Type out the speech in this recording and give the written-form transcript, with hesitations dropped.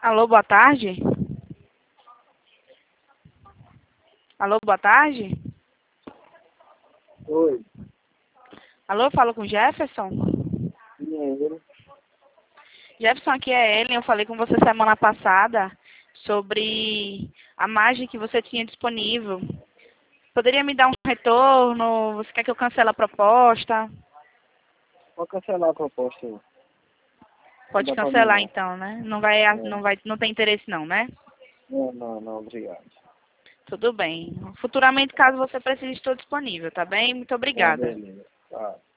Alô, boa tarde? Alô, boa tarde? Oi. Alô, falo com Jefferson? Dinheiro. Jefferson, aqui é Ellen. Eu falei com você semana passada sobre a margem que você tinha disponível. Poderia me dar um retorno? Você quer que eu cancele a proposta? Vou cancelar a proposta aí. Pode Não dá pra mim, cancelar não. então, né? É. Não tem interesse não, né? Não, obrigado. Tudo bem. Futuramente, caso você precise, estou disponível, tá bem? Muito Tá, obrigada. beleza. Tá.